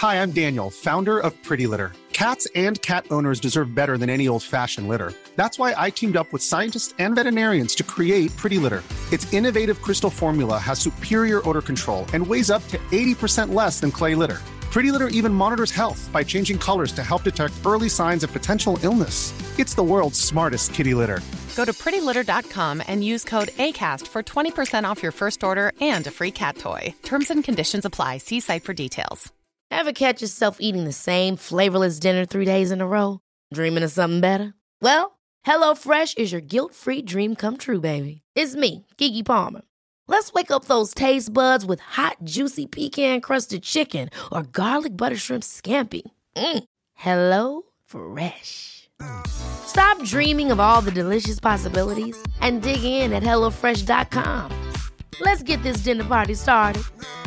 Hi, I'm Daniel, founder of Pretty Litter. Cats and cat owners deserve better than any old-fashioned litter. That's why I teamed up with scientists and veterinarians to create Pretty Litter. Its innovative crystal formula has superior odor control and weighs up to 80% less than clay litter. Pretty Litter even monitors health by changing colors to help detect early signs of potential illness. It's the world's smartest kitty litter. Go to prettylitter.com and use code ACAST for 20% off your first order and a free cat toy. Terms and conditions apply. See site for details. Ever catch yourself eating the same flavorless dinner 3 days in a row? Dreaming of something better? Well, HelloFresh is your guilt-free dream come true, baby. It's me, Keke Palmer. Let's wake up those taste buds with hot, juicy pecan-crusted chicken or garlic butter shrimp scampi. Hello Fresh. Stop dreaming of all the delicious possibilities and dig in at HelloFresh.com. Let's get this dinner party started.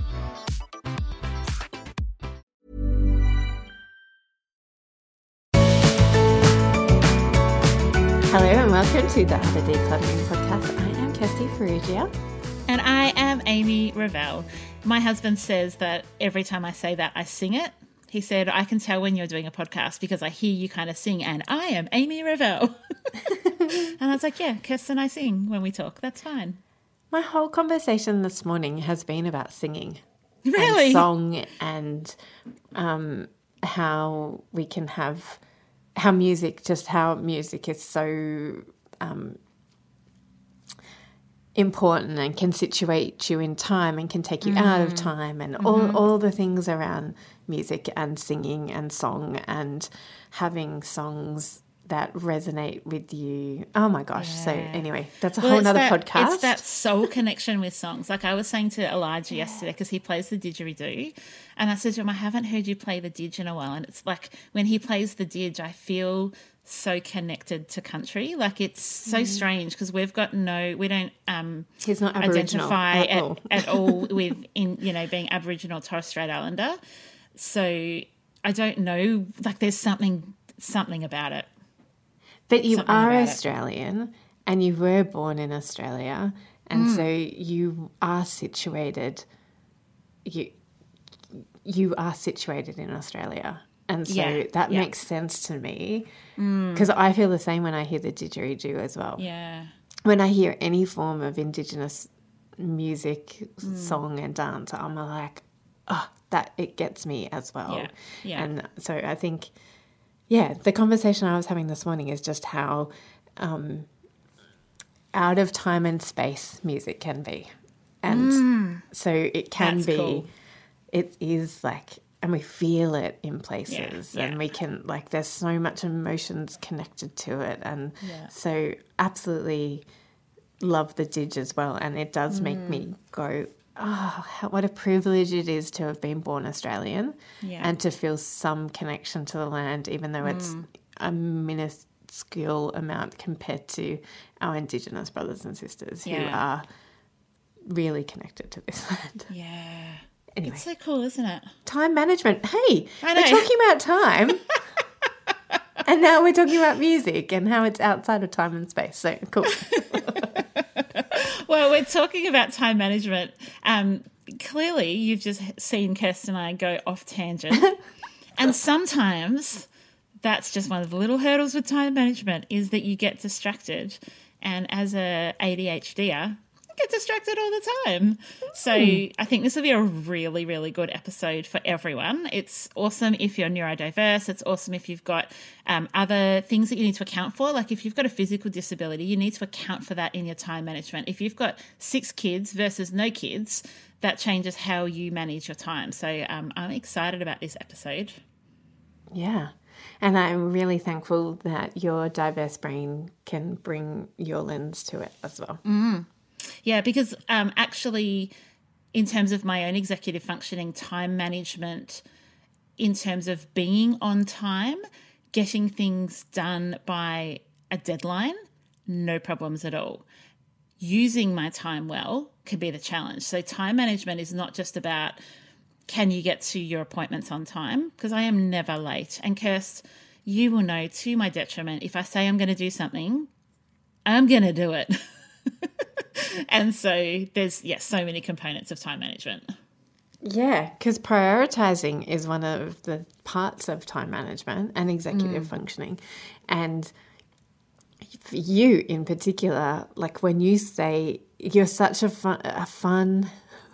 Hello and welcome to the Other Decluttering Podcast. I am Kirsty Ferrugia. And I am Amy Revell. My husband says that every time I say that, I sing it. He said, I can tell when you're doing a podcast because I hear you kind of sing, and I am Amy Revell. And I was like, yeah, Kirsten and I sing when we talk. That's fine. My whole conversation this morning has been about singing. Really? And song and how we can have... how music is so important and can situate you in time and can take you out of time and all the things around music and singing and song and having songs that resonate with you. Oh my gosh. Yeah. So anyway, that's a whole nother podcast. It's that soul connection with songs. Like I was saying to Elijah yesterday, because he plays the didgeridoo, and I said to him, I haven't heard you play the didge in a while. And it's like when he plays the didge, I feel so connected to country. Like it's so strange because we don't He's not identify Aboriginal at all with being Aboriginal Torres Strait Islander. So I don't know, like there's something about it. But you are Australian and you were born in Australia, and so you are situated. You are situated in Australia, and so that makes sense to me because I feel the same when I hear the didgeridoo as well. Yeah, when I hear any form of Indigenous music, song, and dance, I'm like, oh, that it gets me as well. Yeah. And so I think. Yeah, the conversation I was having this morning is just how out of time and space music can be. And so it can be, cool. It is like, and we feel it in places and we can, like, there's so much emotions connected to it. And so absolutely love the didge as well. And it does make me go, oh, what a privilege it is to have been born Australian and to feel some connection to the land, even though it's a minuscule amount compared to our Indigenous brothers and sisters who are really connected to this land. Yeah. Anyway. It's so cool, isn't it? Time management. Hey, we're talking about time. And now we're talking about music and how it's outside of time and space. So cool. Well, we're talking about time management. Clearly, you've just seen Kirsten and I go off tangent. And sometimes that's just one of the little hurdles with time management is that you get distracted. And as a ADHDer, get distracted all the time. So I think this will be a really, really good episode for everyone. It's awesome if you're neurodiverse. It's awesome if you've got other things that you need to account for. Like if you've got a physical disability, you need to account for that in your time management. If you've got 6 kids versus no kids, that changes how you manage your time. So I'm excited about this episode. Yeah. And I'm really thankful that your diverse brain can bring your lens to it as well. Yeah, because actually in terms of my own executive functioning, time management, in terms of being on time, getting things done by a deadline, no problems at all. Using my time well can be the challenge. So time management is not just about can you get to your appointments on time, because I am never late. And Kirst, you will know to my detriment, if I say I'm going to do something, I'm going to do it. And so there's, so many components of time management. Yeah, because prioritizing is one of the parts of time management and executive functioning. And for you in particular, like when you say you're such a fun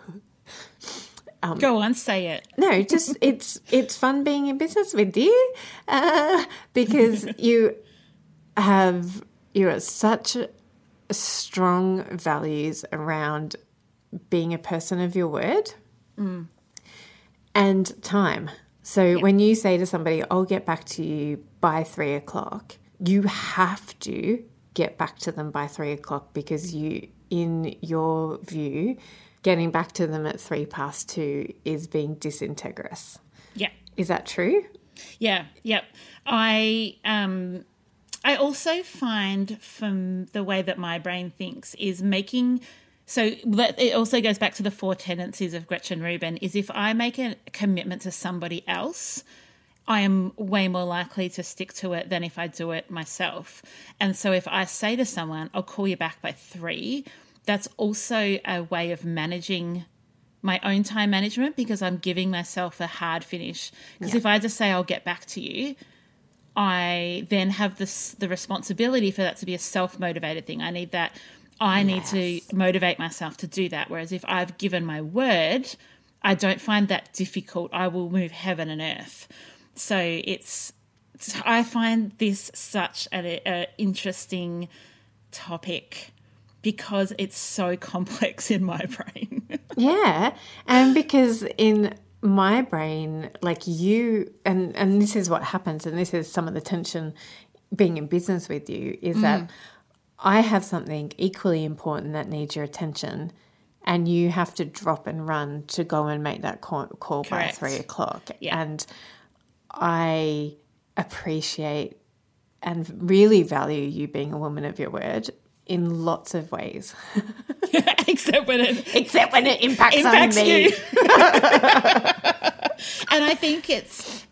Go on, say it. No, just it's fun being in business with you because you're such strong values around being a person of your word and time. So when you say to somebody, "I'll get back to you by 3 o'clock," you have to get back to them by 3 o'clock because you, in your view, getting back to them at 2:03 is being disintegrous. Yeah. Is that true? Yeah. Yep. I also find from the way that my brain thinks is making. So it also goes back to the 4 tendencies of Gretchen Rubin, is if I make a commitment to somebody else, I am way more likely to stick to it than if I do it myself. And so if I say to someone, "I'll call you back by 3," that's also a way of managing my own time management because I'm giving myself a hard finish. Because if I just say, "I'll get back to you," I then have the responsibility for that to be a self-motivated thing. I need to motivate myself to do that. Whereas if I've given my word, I don't find that difficult. I will move heaven and earth. So I find this such an interesting topic because it's so complex in my brain. Yeah, and because in my brain, like you, and this is what happens, and this is some of the tension being in business with you, is that I have something equally important that needs your attention and you have to drop and run to go and make that call by 3 o'clock. Yeah. And I appreciate and really value you being a woman of your word in lots of ways. Except when it impacts on me. You. And I think it's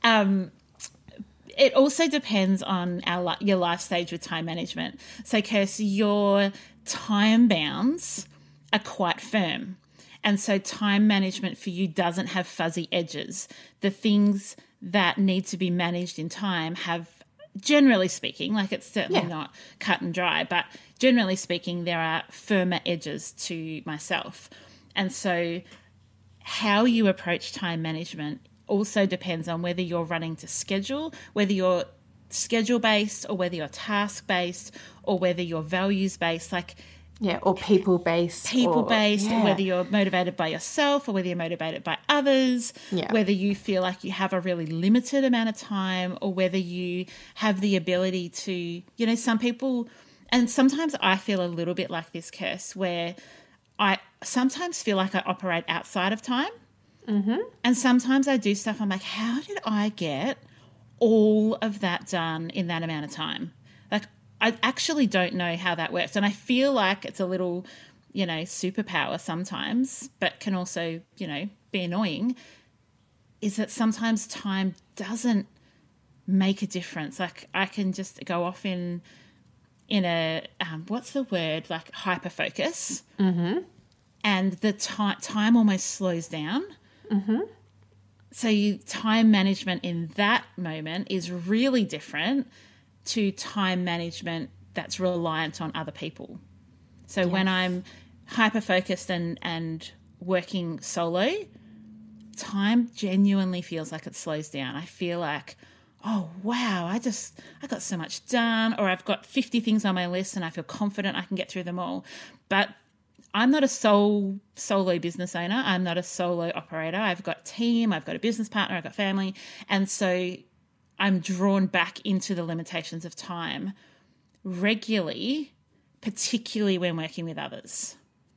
it also depends on your life stage with time management. So, Kirsty, your time bounds are quite firm. And so time management for you doesn't have fuzzy edges. The things that need to be managed in time have, generally speaking, like it's certainly not cut and dry, but generally speaking, there are firmer edges to myself. And so how you approach time management also depends on whether you're running to schedule, whether you're schedule-based or whether you're task-based or whether you're values-based, or people-based. Or whether you're motivated by yourself or whether you're motivated by others, whether you feel like you have a really limited amount of time or whether you have the ability to, some people, and sometimes I feel a little bit like this, Kirst, where I sometimes feel like I operate outside of time. Mm-hmm. And sometimes I do stuff, I'm like, how did I get all of that done in that amount of time? Like, I actually don't know how that works. And I feel like it's a little, superpower sometimes, but can also, be annoying, is that sometimes time doesn't make a difference. Like I can just go off in a, what's the word, like hyper-focus. Mm-hmm. And the time almost slows down. Mm-hmm. So time management in that moment is really different to time management that's reliant on other people. So when I'm hyper-focused and working solo, time genuinely feels like it slows down. I feel like, oh, wow, I got so much done, or I've got 50 things on my list and I feel confident I can get through them all. But I'm not a solo business owner. I'm not a solo operator. I've got a team, I've got a business partner, I've got family. And so I'm drawn back into the limitations of time regularly, particularly when working with others.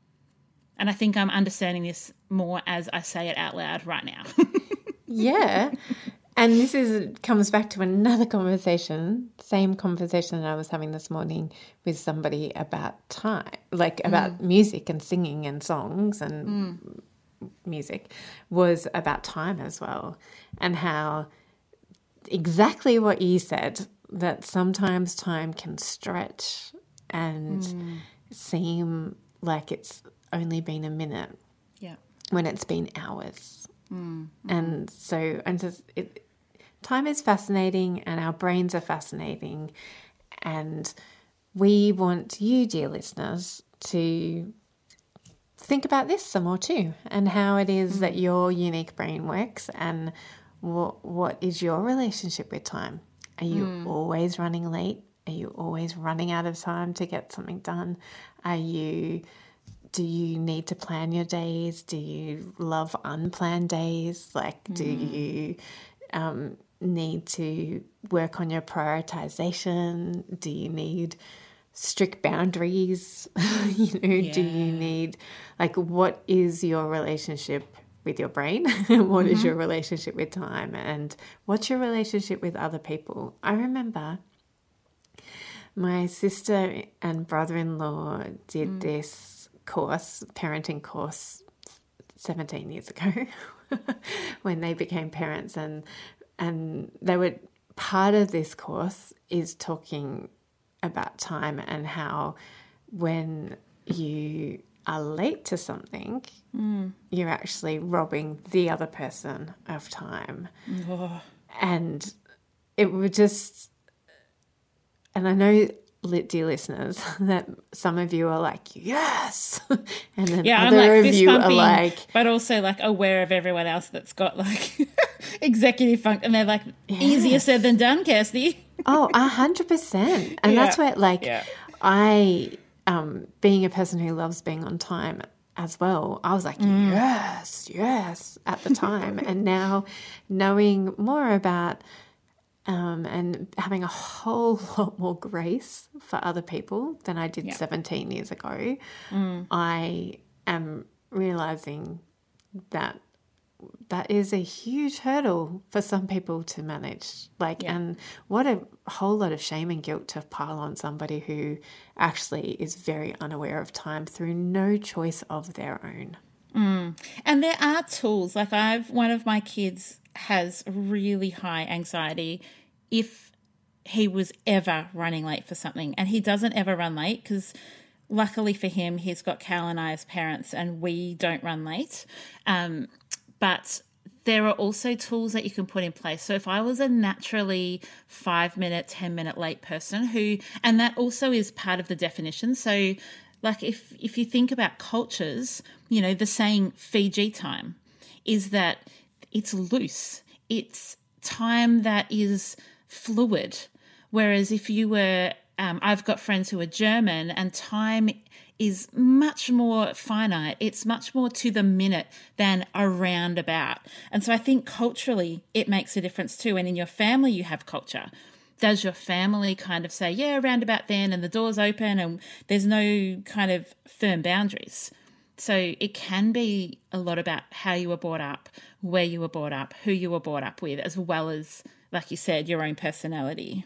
And I think I'm understanding this more as I say it out loud right now. Yeah. And this comes back to another conversation, same conversation that I was having this morning with somebody about time, like about music and singing and songs and music, was about time as well, and how exactly what you said, that sometimes time can stretch and seem like it's only been a minute when it's been hours And so, time is fascinating, and our brains are fascinating, and we want you, dear listeners, to think about this some more too, and how it is that your unique brain works, and what is your relationship with time. Are you always running late? Are you always running out of time to get something done? Do you need to plan your days? Do you love unplanned days? Like, do you need to work on your prioritization? Do you need strict boundaries? Do you need, like, what is your relationship with your brain? What is your relationship with time? And what's your relationship with other people? I remember my sister and brother-in-law did this parenting course 17 years ago when they became parents, and they were part of this course is talking about time and how when you are late to something, you're actually robbing the other person of time. And it would just, and I know, dear listeners, that some of you are like, yes, and then other I'm like of you are like, but also like aware of everyone else that's got like executive function, and they're like, easier said than done, Kirsty. 100%. And that's where, like, I, being a person who loves being on time as well, I was like, yes, at the time. And now knowing more about and having a whole lot more grace for other people than I did 17 years ago, I am realizing that is a huge hurdle for some people to manage. And what a whole lot of shame and guilt to pile on somebody who actually is very unaware of time through no choice of their own. And there are tools. Like one of my kids has really high anxiety if he was ever running late for something, and he doesn't ever run late because luckily for him, he's got Cal and I as parents and we don't run late. But there are also tools that you can put in place. So if I was a naturally 5-minute, 10-minute late person and that also is part of the definition. So like if you think about cultures, the saying Fiji time is that it's loose. It's time that is fluid. Whereas if you were, I've got friends who are German, and time is much more finite. It's much more to the minute than a roundabout. And so I think culturally it makes a difference too. And in your family you have culture. Does your family kind of say, yeah, around about then, and the door's open and there's no kind of firm boundaries? So it can be a lot about how you were brought up, where you were brought up, who you were brought up with, as well as, like you said, your own personality.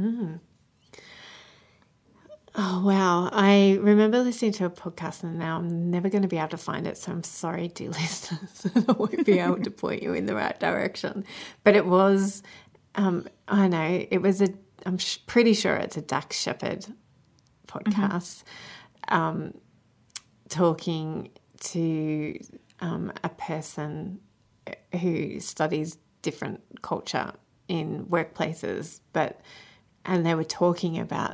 Oh, wow. I remember listening to a podcast, and now I'm never going to be able to find it, so I'm sorry, dear listeners. I won't be able to point you in the right direction. But it was, I know, it was I'm pretty sure it's a Dax Shepard podcast, talking to a person who studies different culture in workplaces, and they were talking about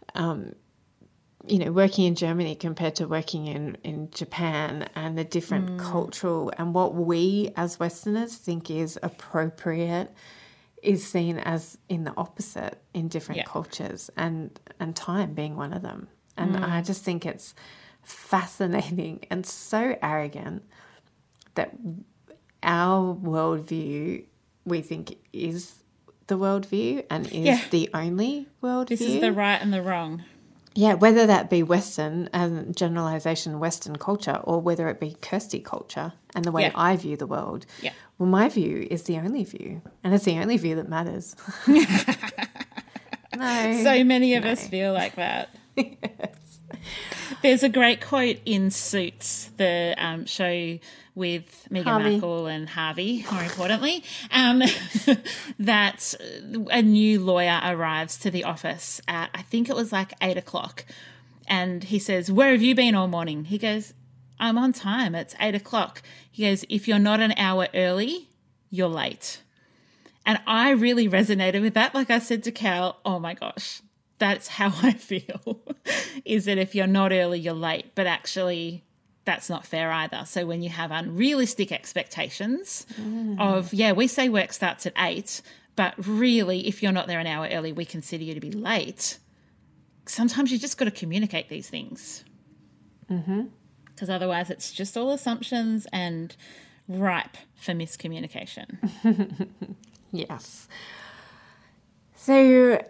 working in Germany compared to working in Japan, and the different cultural, and what we as Westerners think is appropriate is seen as in the opposite in different cultures, and time being one of them. And I just think it's fascinating and so arrogant that our worldview, we think, is the worldview and is the only worldview. This is the right and the wrong. Yeah, whether that be Western, and generalisation Western culture, or whether it be Kirsty culture and the way I view the world. Yeah. Well, my view is the only view, and it's the only view that matters. No. So many of us feel like that. Yes. There's a great quote in Suits, the show with Meghan Markle and Harvey, more importantly, that a new lawyer arrives to the office at, I think it was like 8 o'clock, and he says, "Where have you been all morning?" He goes, I'm on time. It's 8:00. He goes, if you're not an hour early, you're late. And I really resonated with that. Like I said to Cal, oh my gosh, that's how I feel, is that if you're not early, you're late. But actually, that's not fair either. So when you have unrealistic expectations of, we say work starts at 8, but really, if you're not there an hour early, we consider you to be late. Sometimes you just got to communicate these things. Because otherwise it's just all assumptions and ripe for miscommunication. Yes. So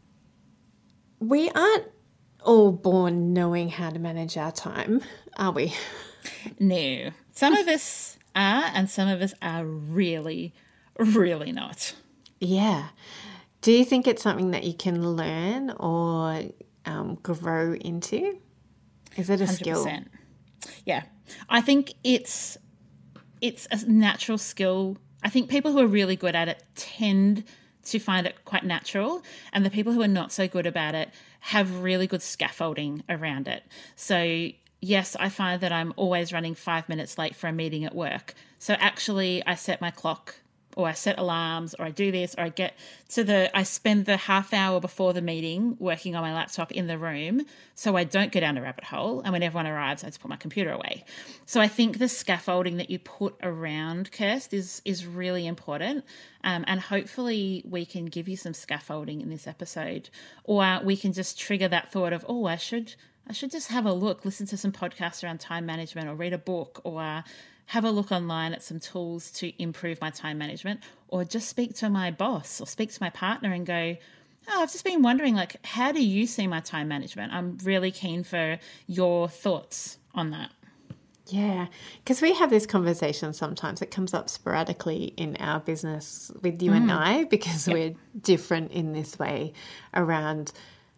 we aren't all born knowing how to manage our time, are we? No. Some of us are, and some of us are really, really not. Yeah. Do you think it's something that you can learn or grow into? Is it a 100%. Skill? Yeah. I think it's a natural skill. I think people who are really good at it tend to find it quite natural, and the people who are not so good about it have really good scaffolding around it. So yes, I find that I'm always running 5 minutes late for a meeting at work. So actually I set my clock, or I set alarms, or I do this, or I spend the half hour before the meeting working on my laptop in the room so I don't go down a rabbit hole. And when everyone arrives, I just put my computer away. So I think the scaffolding that you put around, Kirst, is really important. And hopefully we can give you some scaffolding in this episode, or we can just trigger that thought of, I should just have a look, listen to some podcasts around time management, or read a book, or have a look online at some tools to improve my time management, or just speak to my boss or speak to my partner and go, I've just been wondering, how do you see my time management? I'm really keen for your thoughts on that. Yeah, because we have this conversation sometimes. It comes up sporadically in our business with you and I, because we're different in this way around,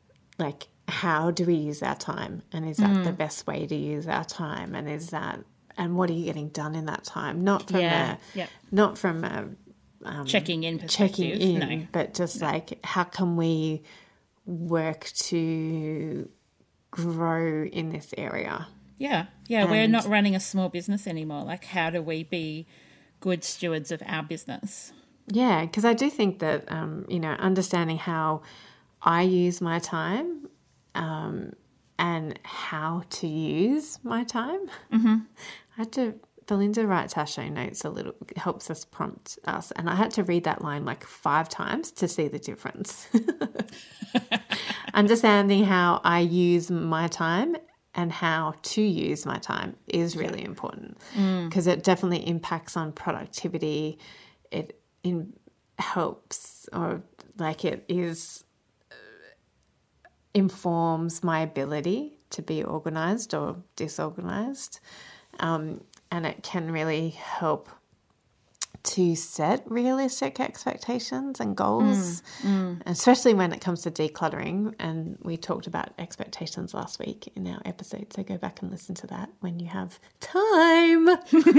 how do we use our time? And is that the best way to use our time? And what are you getting done in that time? Not from a checking in perspective, but just how can we work to grow in this area? Yeah, we're not running a small business anymore. How do we be good stewards of our business? Yeah, because I do think that, understanding how I use my time and how to use my time. Belinda writes our show notes a little, helps us prompt us, and I had to read that line 5 times to see the difference. Understanding how I use my time and how to use my time is really important, because it definitely impacts on productivity. It helps, or informs my ability to be organised or disorganised, and it can really help to set realistic expectations and goals, especially when it comes to decluttering. And we talked about expectations last week in our episode, so go back and listen to that when you have time.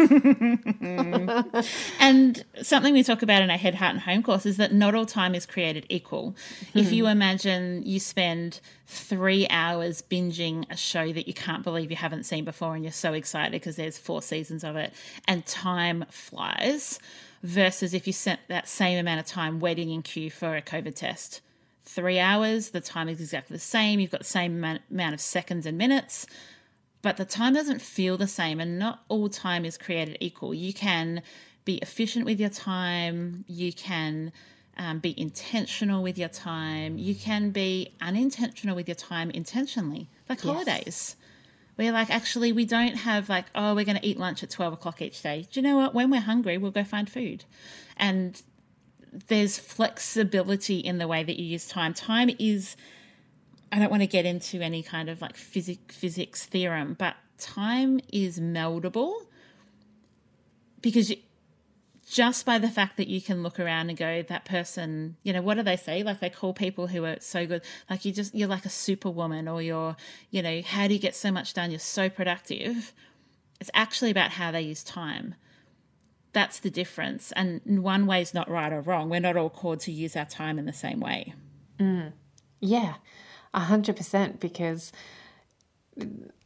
And something we talk about in our Head, Heart and Home course is that not all time is created equal. If you imagine you spend 3 hours binging a show that you can't believe you haven't seen before, and you're so excited because there's 4 seasons of it, and time flies, versus if you spent that same amount of time waiting in queue for a COVID test. 3 hours, the time is exactly the same. You've got the same amount of seconds and minutes, but the time doesn't feel the same, and not all time is created equal. You can be efficient with your time. You can be intentional with your time. You can be unintentional with your time intentionally, like holidays. We're actually, we don't have we're going to eat lunch at 12 o'clock each day. Do you know what? When we're hungry, we'll go find food. And there's flexibility in the way that you use time. Time is, I don't want to get into any kind of physics theorem, but time is meldable, because just by the fact that you can look around and go, that person, what do they say? They call people who are so good, you're like a superwoman, or you're, how do you get so much done? You're so productive. It's actually about how they use time. That's the difference. And one way is not right or wrong. We're not all called to use our time in the same way. Yeah, 100%, because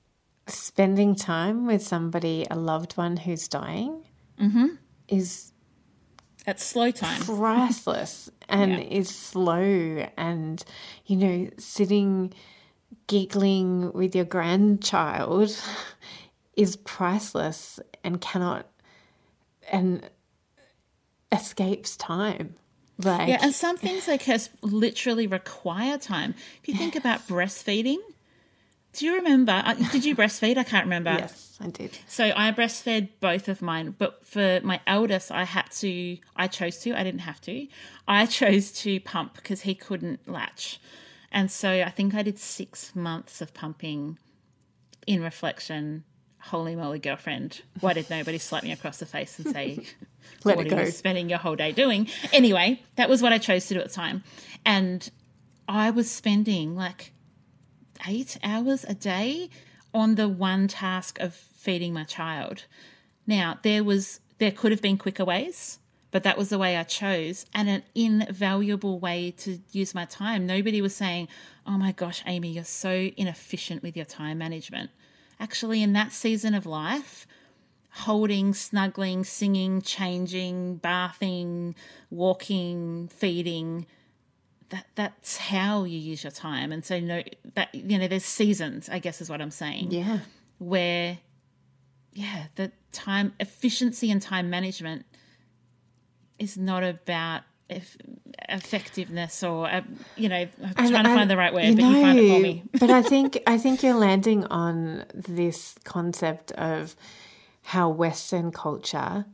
spending time with somebody, a loved one who's dying, is That's slow time. priceless and is slow, and, you know, sitting giggling with your grandchild is priceless and cannot and escapes time. Like, Yeah, and some things, I guess, literally require time. If you think about breastfeeding, do you remember? Did you breastfeed? I can't remember. yes, I did. So I breastfed both of mine, but for my eldest, I chose to, I didn't have to. I chose to pump because he couldn't latch. And so I think I did 6 months of pumping. In reflection, holy moly, girlfriend, why did nobody slap me across the face and say, Let what it are go. you spending your whole day doing? Anyway, that was what I chose to do at the time. And I was spending like 8 hours a day on the one task of feeding my child. Now, there could have been quicker ways, but that was the way I chose, and an invaluable way to use my time. Nobody was saying, oh my gosh, Amy, you're so inefficient with your time management. Actually, in that season of life, holding, snuggling, singing, changing, bathing, walking, feeding, that's how you use your time. And so there's seasons, I guess is what I'm saying. Yeah. Where the time efficiency and time management is not about effectiveness or I'm trying to find the right word, but you find it for me. But I think you're landing on this concept of how Western culture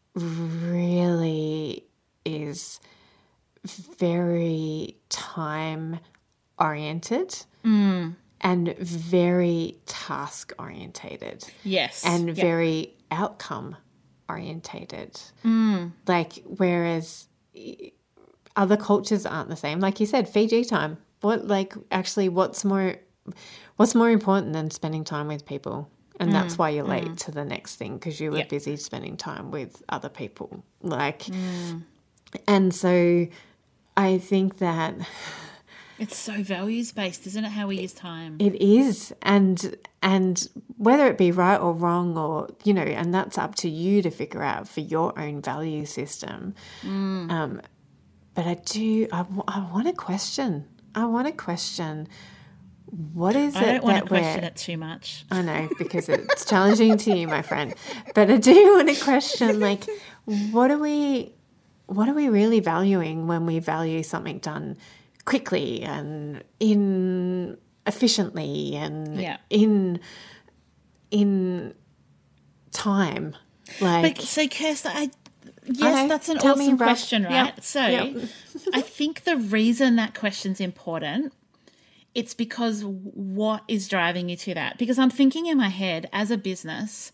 really is very time oriented and very task orientated. Yes. And very outcome orientated. Like, whereas other cultures aren't the same. Like you said, Fiji time. What's more important than spending time with people? And that's why you're late to the next thing, because you were busy spending time with other people. And so I think that it's so values-based, isn't it, how we use time? it is. And whether it be right or wrong, or, and that's up to you to figure out for your own value system. But I want to question. What is it I don't want to that question it too much. I know, because it's challenging to you, my friend. But I do want to question, like, what are we really valuing when we value something done quickly and efficiently and in time? Like, But so, Kirsten, Okay, that's an tell me awesome about- question, right? Yep, So yep. I think the reason that question's important, it's because what is driving you to that? Because I'm thinking in my head, as a business,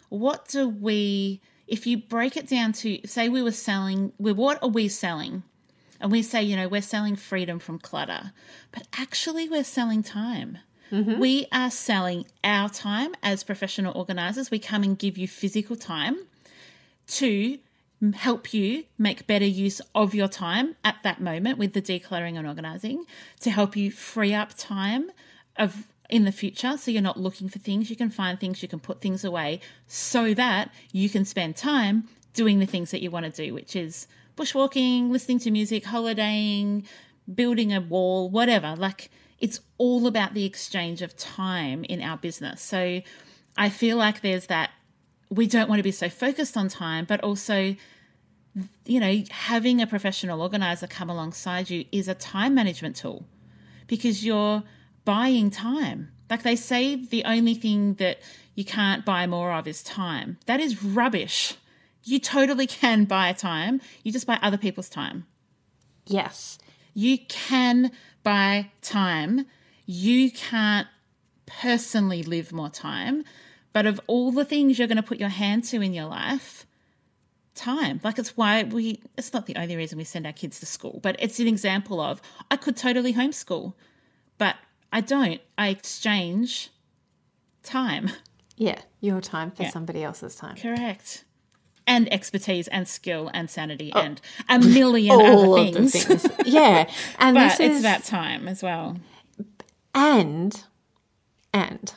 if you break it down to, say what are we selling? And we say, we're selling freedom from clutter, but actually we're selling time. Mm-hmm. We are selling our time as professional organisers. We come and give you physical time to help you make better use of your time at that moment with the decluttering and organising, to help you free up time in the future, so you're not looking for things. You can find things, you can put things away, so that you can spend time doing the things that you want to do, which is bushwalking, listening to music, holidaying, building a wall, whatever. Like, it's all about the exchange of time in our business. So I feel like there's that, we don't want to be so focused on time, but also, having a professional organizer come alongside you is a time management tool, because you're buying time. Like they say, the only thing that you can't buy more of is time. That is rubbish. You totally can buy time. You just buy other people's time. yes. You can buy time. You can't personally live more time. But of all the things you're going to put your hand to in your life, time. Like, it's why it's not the only reason we send our kids to school, but it's an example of, I could totally homeschool, but I don't. I exchange time. Yeah, your time for somebody else's time. Correct. And expertise and skill and sanity and a million All other of the things. things. Yeah. And But this it's is about time as well. and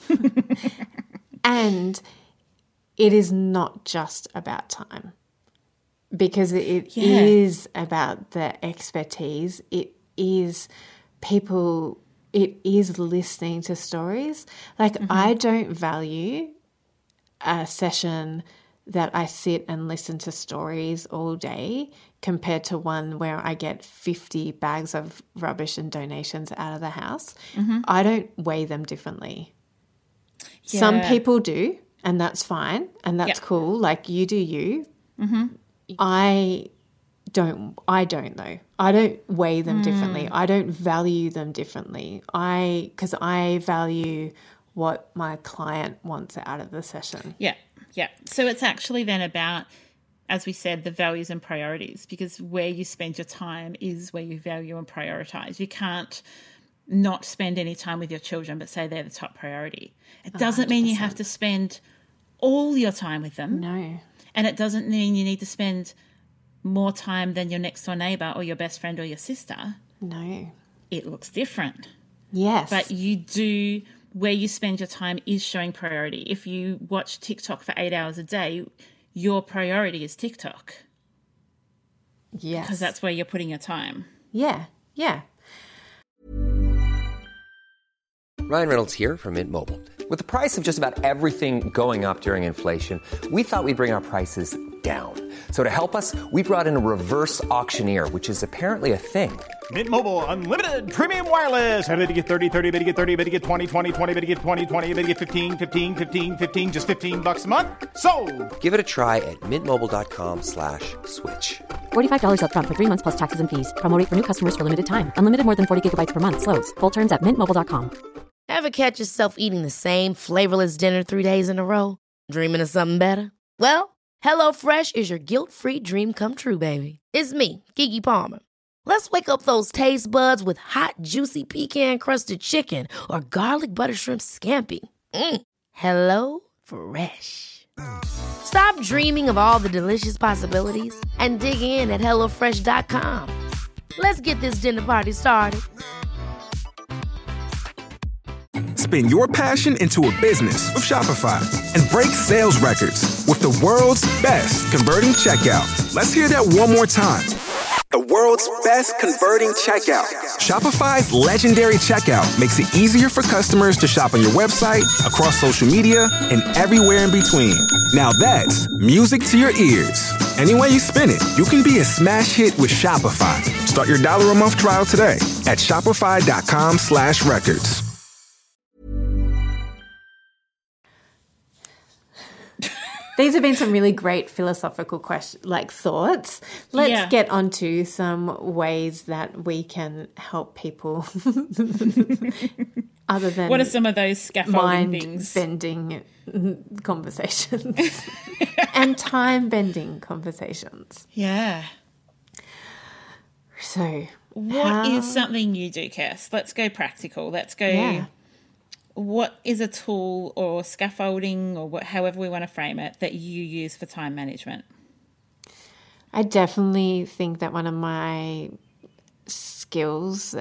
And it is not just about time, because it is about the expertise. It is people, it is listening to stories. Like I don't value a session that I sit and listen to stories all day compared to one where I get 50 bags of rubbish and donations out of the house. I don't weigh them differently. Yeah. Some people do, and that's fine, and that's cool. Like you do you. I don't though. I don't weigh them differently. I don't value them differently. Because I value what my client wants out of the session. Yeah. Yeah. So it's actually then about, as we said, the values and priorities, because where you spend your time is where you value and prioritize. You can't not spend any time with your children but say they're the top priority. It doesn't 100%. Mean you have to spend all your time with them. No. And it doesn't mean you need to spend more time than your next door neighbour or your best friend or your sister. No. It looks different. Yes. But you do... Where you spend your time is showing priority. If you watch TikTok for 8 hours a day, your priority is TikTok. Yes. Because that's where you're putting your time. Yeah, yeah. Ryan Reynolds here from Mint Mobile. With the price of just about everything going up during inflation, we thought we'd bring our prices down. So to help us, we brought in a reverse auctioneer, which is apparently a thing. Mint Mobile Unlimited Premium Wireless. How to get 30, 30, bit to get 30, bit to get 20, 20, 20, bit to get 20, 20, bit to get 15, 15, 15, 15, just $15 a month? Sold! Give it a try at mintmobile.com/switch. $45 up front for 3 months plus taxes and fees. Promo rate for new customers for limited time. Unlimited more than 40 gigabytes per month. Slows full terms at mintmobile.com. Ever catch yourself eating the same flavorless dinner 3 days in a row? Dreaming of something better? Well, HelloFresh is your guilt-free dream come true, baby. It's me, Keke Palmer. Let's wake up those taste buds with hot, juicy pecan-crusted chicken or garlic butter shrimp scampi. Hello Fresh. Stop dreaming of all the delicious possibilities and dig in at HelloFresh.com. Let's get this dinner party started. Spin your passion into a business with Shopify and break sales records with the world's best converting checkout. Let's hear that one more time. The world's best converting checkout. Shopify's legendary checkout makes it easier for customers to shop on your website, across social media, and everywhere in between. Now that's music to your ears. Any way you spin it, you can be a smash hit with Shopify. Start your $1 a month trial today at shopify.com/records. These have been some really great philosophical thoughts. Let's get onto some ways that we can help people other than what are some of those scaffolding things? Mind-bending conversations and time-bending conversations. Yeah. So what is something you do, Kirst? Let's go practical. Let's go... Yeah. What is a tool or scaffolding or however we want to frame it that you use for time management? I definitely think that one of my skills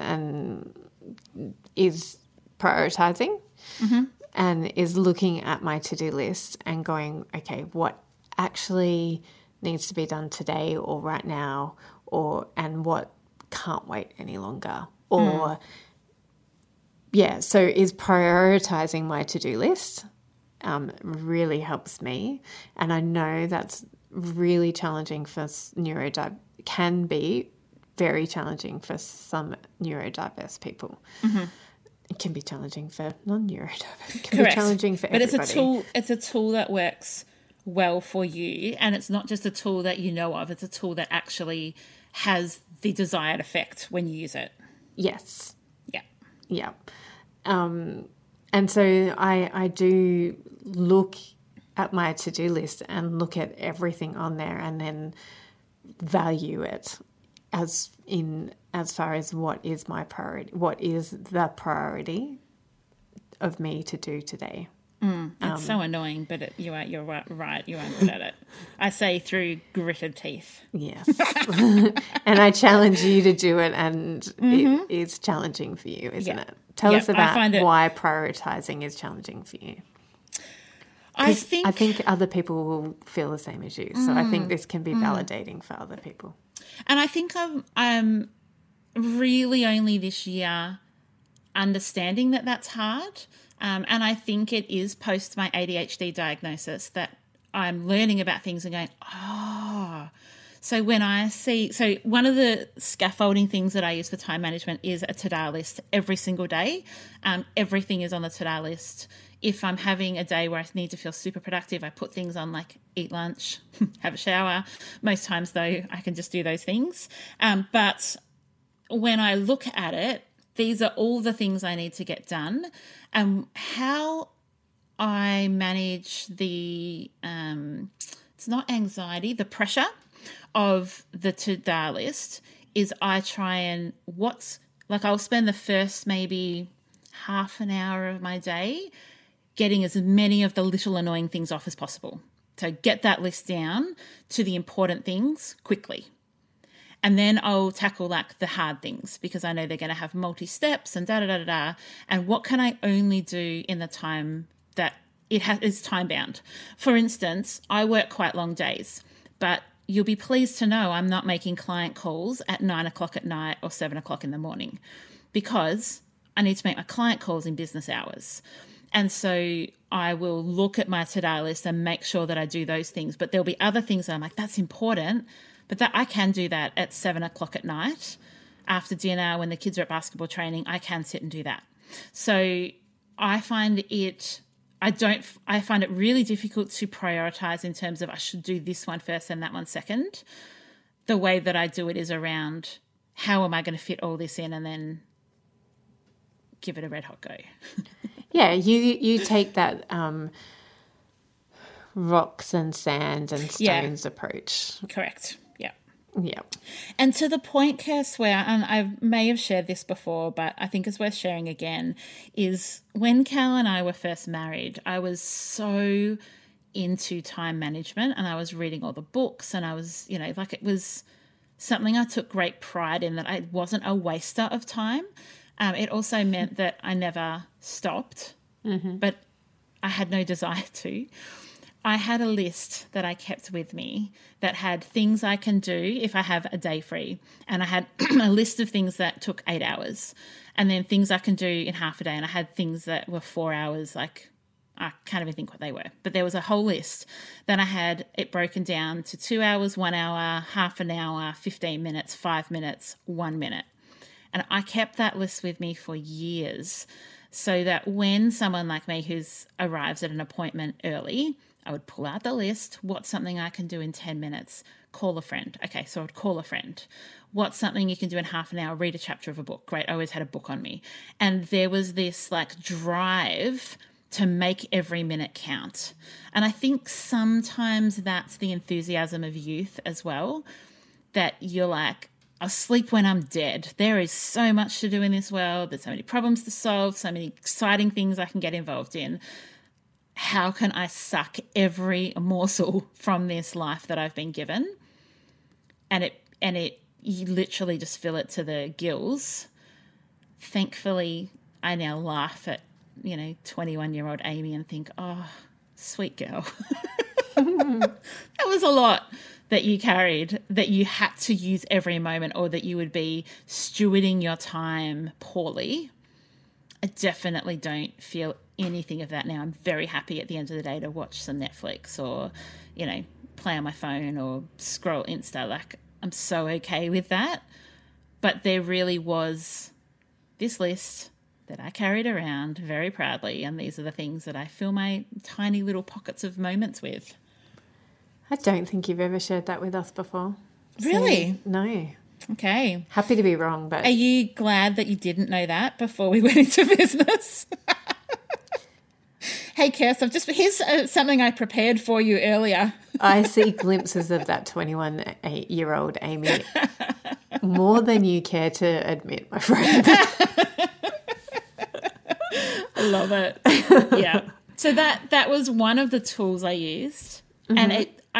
is prioritizing and is looking at my to-do list and going, okay, what actually needs to be done today or right now and what can't wait any longer or... Yeah, so is prioritizing my to-do list really helps me. And I know that's really challenging for can be very challenging for some neurodiverse people. It can be challenging for non-neurodiverse. It can be challenging for everybody. But it's a tool that works well for you, and it's not just a tool that you know of. It's a tool that actually has the desired effect when you use it. Yes. Yeah. And so I do look at my to-do list and look at everything on there and then value it as far as what is the priority of me to do today. It's so annoying, but you're right. You aren't good at it. I say through gritted teeth. Yes. And I challenge you to do it, and it is challenging for you, isn't it? Tell us about why prioritizing is challenging for you. I think other people will feel the same as you. So I think this can be validating for other people. And I think I'm really only this year understanding that that's hard. And I think it is post my ADHD diagnosis that I'm learning about things and going, so when I see, so one of the scaffolding things that I use for time management is a to-do list every single day. Everything is on the to-do list. If I'm having a day where I need to feel super productive, I put things on like eat lunch, have a shower. Most times though, I can just do those things. But when I look at it, these are all the things I need to get done. And how I manage the, it's not anxiety, the pressure of the to-do list is I try and I'll spend the first maybe half an hour of my day getting as many of the little annoying things off as possible. So get that list down to the important things quickly. And then I'll tackle like the hard things because I know they're going to have multi-steps and da-da-da-da-da. And what can I only do in the time that is time-bound? For instance, I work quite long days, but you'll be pleased to know I'm not making client calls at 9 o'clock at night or 7 o'clock in the morning because I need to make my client calls in business hours. And so I will look at my to-do list and make sure that I do those things. But there'll be other things that I'm like, that's important. But that I can do that at 7 o'clock at night after dinner when the kids are at basketball training. I can sit and do that. So I find it really difficult to prioritize in terms of I should do this one first and that one second. The way that I do it is around how am I going to fit all this in and then give it a red hot go. Yeah, you take that rocks and sand and stones approach. Correct. Yeah. And to the point, Kirst, where, and I may have shared this before, but I think it's worth sharing again, is when Cal and I were first married, I was so into time management and I was reading all the books and I was, it was something I took great pride in, that I wasn't a waster of time. It also meant that I never stopped, but I had no desire to. I had a list that I kept with me that had things I can do if I have a day free. And I had a list of things that took 8 hours and then things I can do in half a day. And I had things that were 4 hours, like I can't even think what they were. But there was a whole list. Then I had it broken down to 2 hours, 1 hour, half an hour, 15 minutes, 5 minutes, 1 minute. And I kept that list with me for years so that when someone like me who's arrives at an appointment early, I would pull out the list. What's something I can do in 10 minutes? Call a friend. Okay, so I would call a friend. What's something you can do in half an hour? Read a chapter of a book. Great, I always had a book on me. And there was this like drive to make every minute count. And I think sometimes that's the enthusiasm of youth as well, that you're like, I'll sleep when I'm dead. There is so much to do in this world. There's so many problems to solve, so many exciting things I can get involved in. How can I suck every morsel from this life that I've been given? And you literally just fill it to the gills. Thankfully, I now laugh at, 21-year-old Amy and think, oh, sweet girl. That was a lot that you carried, that you had to use every moment, or that you would be stewarding your time poorly. I definitely don't feel anything of that now. I'm very happy at the end of the day to watch some Netflix or, play on my phone or scroll Insta. Like, I'm so okay with that. But there really was this list that I carried around very proudly, and these are the things that I fill my tiny little pockets of moments with. I don't think you've ever shared that with us before. Really? So, no. Okay. Happy to be wrong, but... Are you glad that you didn't know that before we went into business? Hey, Kirst, here's something I prepared for you earlier. I see glimpses of that 21-year-old Amy more than you care to admit, my friend. I love it. Yeah. So that was one of the tools I used. And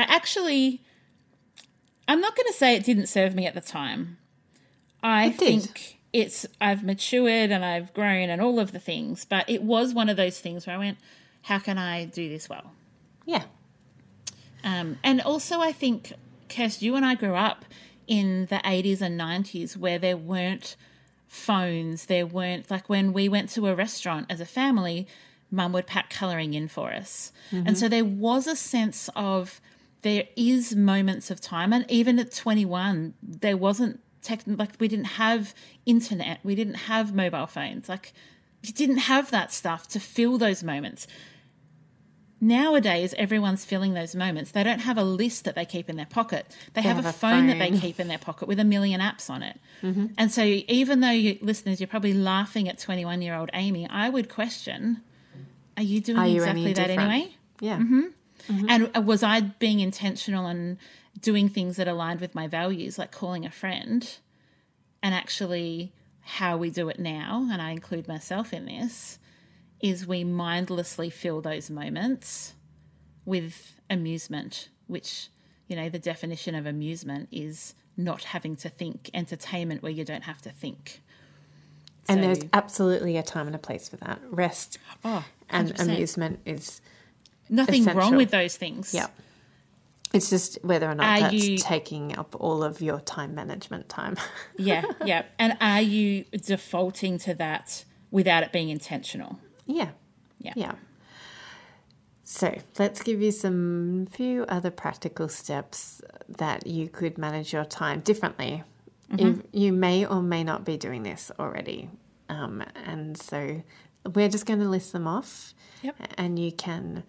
I'm not going to say it didn't serve me at the time. I think I've matured and I've grown and all of the things, but it was one of those things where I went, how can I do this well? Yeah. And also I think, Kirst, you and I grew up in the 80s and 90s where there weren't phones, there weren't, like when we went to a restaurant as a family, Mum would pack colouring in for us. And so there was a sense of there is moments of time, and even at 21, there wasn't we didn't have internet, we didn't have mobile phones, like you didn't have that stuff to fill those moments. Nowadays, everyone's filling those moments. They don't have a list that they keep in their pocket. They have a phone that they keep in their pocket with a million apps on it. And so even though you listeners, you're probably laughing at 21-year-old Amy, I would question, are you doing exactly that anyway? Yeah. And was I being intentional and doing things that aligned with my values, like calling a friend, and actually how we do it now, and I include myself in this, is we mindlessly fill those moments with amusement, which, you know, the definition of amusement is not having to think, entertainment where you don't have to think. And there's absolutely a time and a place for that. Rest and amusement is nothing essential. Wrong with those things. Yeah. It's just whether or not that's taking up all of your time management time. Yeah. And are you defaulting to that without it being intentional? Yeah. So let's give you some few other practical steps that you could manage your time differently. If you may or may not be doing this already. And so we're just going to list them off. Yep. And you can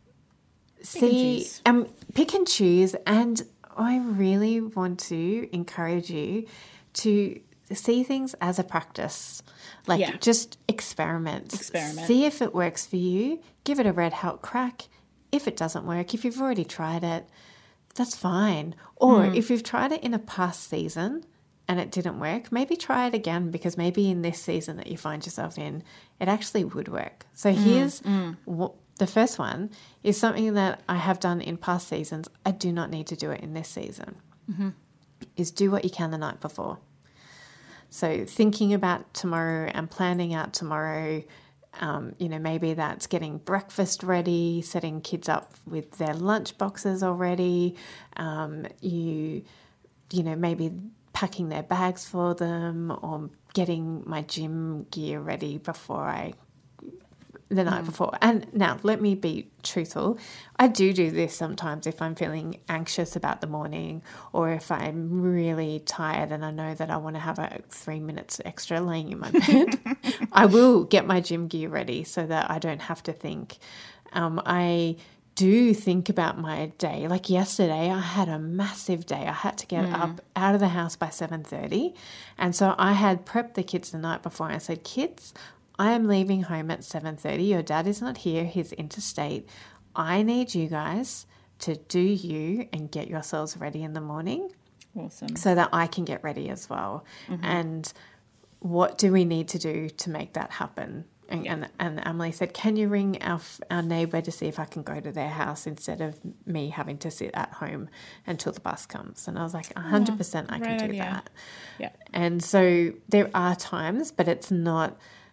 pick and choose. And I really want to encourage you to see things as a practice. Just experiment. See if it works for you. Give it a red hot crack. If it doesn't work, if you've already tried it, that's fine. Or if you've tried it in a past season and it didn't work, maybe try it again, because maybe in this season that you find yourself in, it actually would work. So here's the first one is something that I have done in past seasons. I do not need to do it in this season. Is do what you can the night before. So thinking about tomorrow and planning out tomorrow, maybe that's getting breakfast ready, setting kids up with their lunch boxes already, maybe packing their bags for them, or getting my gym gear ready the night before. And now let me be truthful. I do this sometimes if I'm feeling anxious about the morning, or if I'm really tired and I know that I want to have 3 minutes extra laying in my bed. I will get my gym gear ready so that I don't have to think. I do think about my day. Like yesterday, I had a massive day. I had to get up out of the house by 7:30. And so I had prepped the kids the night before. And I said, kids, I am leaving home at 7:30. Your dad is not here. He's interstate. I need you guys to do you and get yourselves ready in the morning. Awesome. So that I can get ready as well. And what do we need to do to make that happen? And Emily said, can you ring our neighbour to see if I can go to their house instead of me having to sit at home until the bus comes? And I was like, 100% I can do that. Yeah. And so there are times, but it's not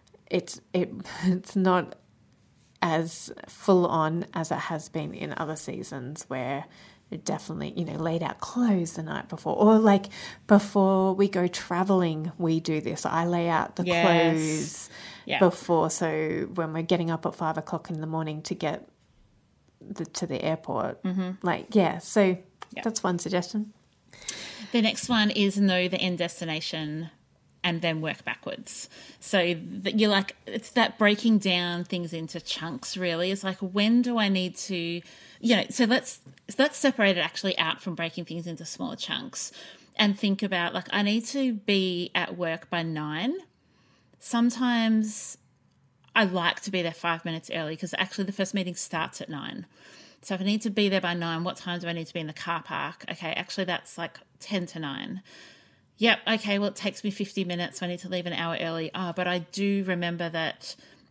as full on as it has been in other seasons, where it definitely, laid out clothes the night before, or like before we go traveling, we do this. I lay out the clothes before. So when we're getting up at 5 o'clock in the morning to get to the airport, so that's one suggestion. The next one is know the end destination and then work backwards. So you're like, it's that breaking down things into chunks, really. It's like, when do I need to, so let's separate it actually out from breaking things into smaller chunks and think about, like, I need to be at work by 9. Sometimes I like to be there 5 minutes early because actually the first meeting starts at 9. So if I need to be there by 9, what time do I need to be in the car park? Okay, actually that's like 10 to 9. Yep, okay, well, it takes me 50 minutes, so I need to leave an hour early. But I do remember that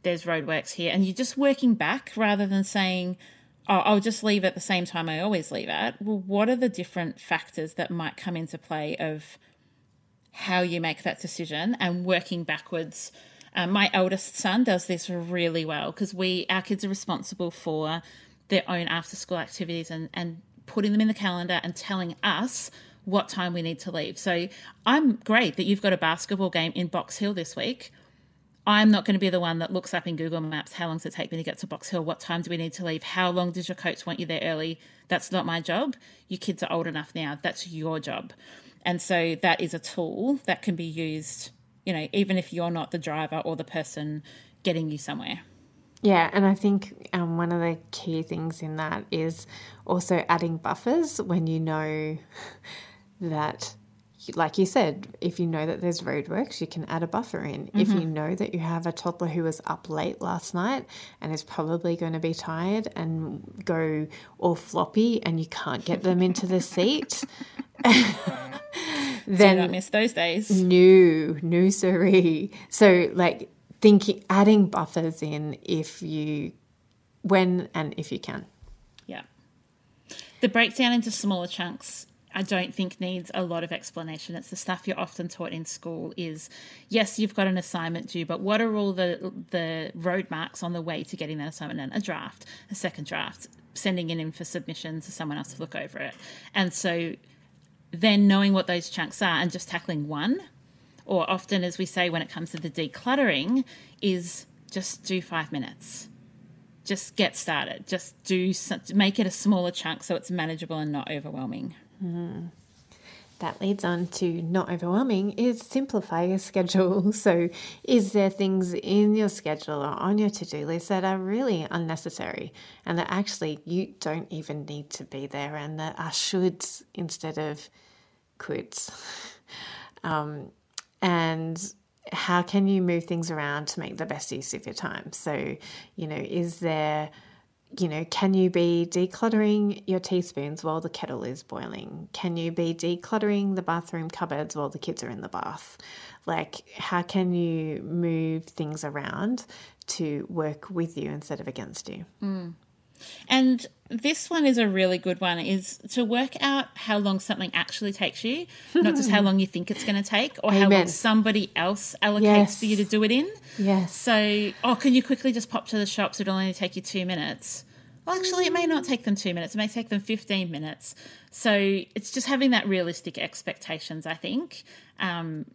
there's roadworks here, and you're just working back rather than saying, oh, I'll just leave at the same time I always leave at. Well, what are the different factors that might come into play of how you make that decision and working backwards? My eldest son does this really well because our kids are responsible for their own after-school activities and putting them in the calendar and telling us what time we need to leave. So I'm great that you've got a basketball game in Box Hill this week. I'm not going to be the one that looks up in Google Maps, how long does it take me to get to Box Hill? What time do we need to leave? How long does your coach want you there early? That's not my job. Your kids are old enough now. That's your job. And so that is a tool that can be used, even if you're not the driver or the person getting you somewhere. Yeah, and I think one of the key things in that is also adding buffers when you know that, like you said, if you know that there's roadworks, you can add a buffer in. Mm-hmm. If you know that you have a toddler who was up late last night and is probably going to be tired and go all floppy and you can't get them into the seat, then do not miss those days. No, sorry. So adding buffers in when and if you can. Yeah. The breakdown into smaller chunks I don't think needs a lot of explanation. It's the stuff you're often taught in school is, yes, you've got an assignment due, but what are all the road marks on the way to getting that assignment in? A draft, a second draft, sending it in for submission to someone else to look over it. And so then knowing what those chunks are and just tackling one, or often, as we say when it comes to the decluttering, is just do 5 minutes. Just get started. Just make it a smaller chunk so it's manageable and not overwhelming. Mm. That leads on to not overwhelming is simplify your schedule. So is there things in your schedule or on your to-do list that are really unnecessary and that actually you don't even need to be there and that are shoulds instead of coulds? And how can you move things around to make the best use of your time? So, is there... can you be decluttering your teaspoons while the kettle is boiling? Can you be decluttering the bathroom cupboards while the kids are in the bath? How can you move things around to work with you instead of against you? Mm. And this one is a really good one, is to work out how long something actually takes you, not just how long you think it's going to take or how long somebody else allocates for you to do it in. Yes. So, can you quickly just pop to the shops? It'll only take you 2 minutes. Well, actually, it may not take them 2 minutes. It may take them 15 minutes. So it's just having that realistic expectations, I think, and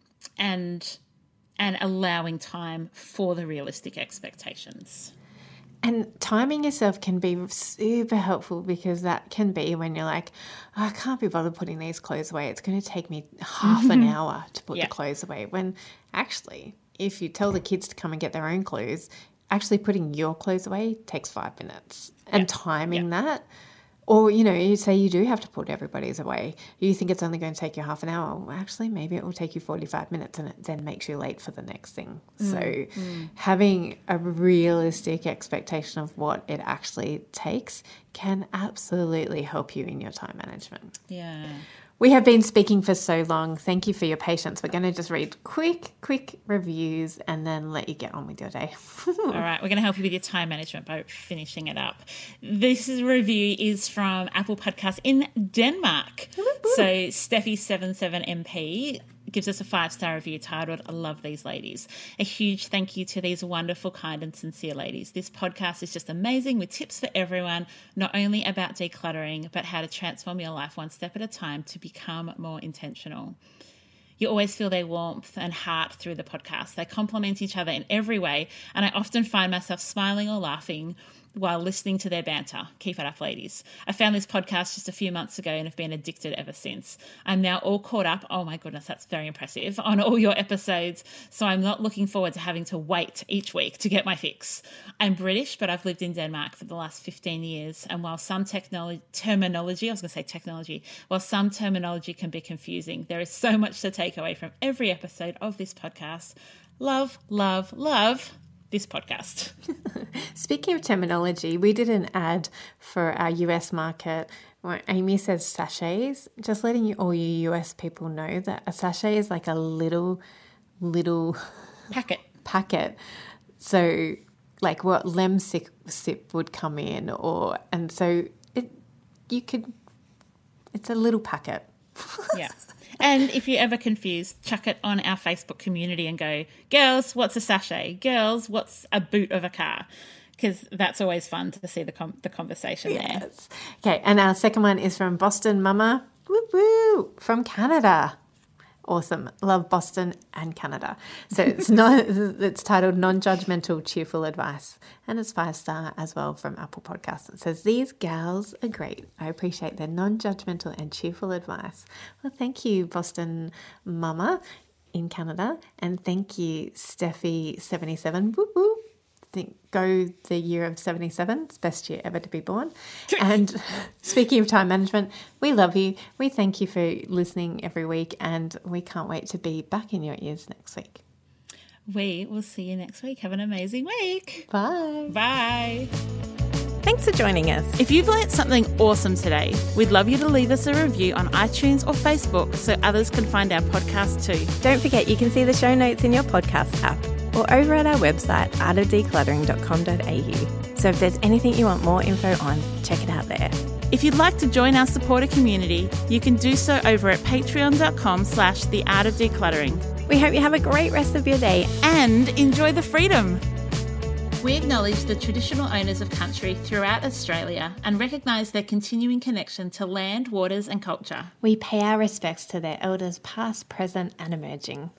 allowing time for the realistic expectations. And timing yourself can be super helpful because that can be when you're like, I can't be bothered putting these clothes away. It's going to take me half an hour to put the clothes away. When actually, if you tell the kids to come and get their own clothes, actually putting your clothes away takes 5 minutes. And timing that, or, you say you do have to put everybody's away. You think it's only going to take you half an hour. Well, actually, maybe it will take you 45 minutes and it then makes you late for the next thing. So having a realistic expectation of what it actually takes can absolutely help you in your time management. Yeah. We have been speaking for so long. Thank you for your patience. We're going to just read quick reviews and then let you get on with your day. All right. We're going to help you with your time management by finishing it up. This review is from Apple Podcasts in Denmark. So Steffi77MP gives us a 5-star review titled, I love these ladies. A huge thank you to these wonderful, kind and sincere ladies. This podcast is just amazing with tips for everyone, not only about decluttering, but how to transform your life one step at a time to become more intentional. You always feel their warmth and heart through the podcast. They complement each other in every way, and I often find myself smiling or laughing while listening to their banter. Keep it up, ladies. I found this podcast just a few months ago and have been addicted ever since. I'm now all caught up. Oh my goodness, that's very impressive. On all your episodes. So I'm not looking forward to having to wait each week to get my fix. I'm British, but I've lived in Denmark for the last 15 years. And while some terminology can be confusing, there is so much to take away from every episode of this podcast. Love, love, love this podcast. Speaking of terminology, we did an ad for our US market where Amy says sachets. Just letting all you US people know that a sachet is like a little packet. So like what lemsip would come in, and so it's a little packet. Yeah. And if you're ever confused, chuck it on our Facebook community and go, girls, what's a sachet? Girls, what's a boot of a car? Because that's always fun to see the conversation there. Okay, and our second one is from Boston Mama, woo woo, from Canada. Awesome. Love Boston and Canada. So it's titled Non-Judgmental Cheerful Advice, and it's 5-star as well from Apple Podcasts. It says, these gals are great. I appreciate their non-judgmental and cheerful advice. Well, thank you, Boston Mama in Canada, and thank you, Steffi77. Woo woo. Go the year of 77. It's best year ever to be born. And speaking of time management, we love you. We thank you for listening every week, and we can't wait to be back in your ears next week. We will see you next week. Have an amazing week. Bye. Bye. Thanks for joining us. If you've learnt something awesome today, we'd love you to leave us a review on iTunes or Facebook so others can find our podcast too. Don't forget you can see the show notes in your podcast app or over at our website, artofdecluttering.com.au. So if there's anything you want more info on, check it out there. If you'd like to join our supporter community, you can do so over at patreon.com/theartofdecluttering. We hope you have a great rest of your day and enjoy the freedom. We acknowledge the traditional owners of country throughout Australia and recognise their continuing connection to land, waters and culture. We pay our respects to their elders past, present and emerging.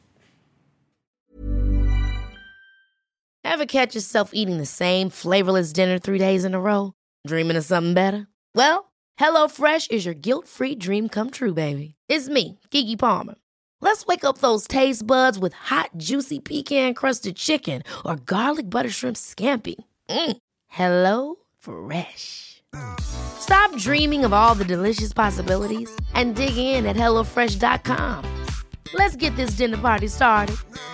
Ever catch yourself eating the same flavorless dinner 3 days in a row? Dreaming of something better? Well, HelloFresh is your guilt-free dream come true, baby. It's me, Keke Palmer. Let's wake up those taste buds with hot, juicy pecan-crusted chicken or garlic butter shrimp scampi. Hello Fresh. Stop dreaming of all the delicious possibilities and dig in at HelloFresh.com. Let's get this dinner party started.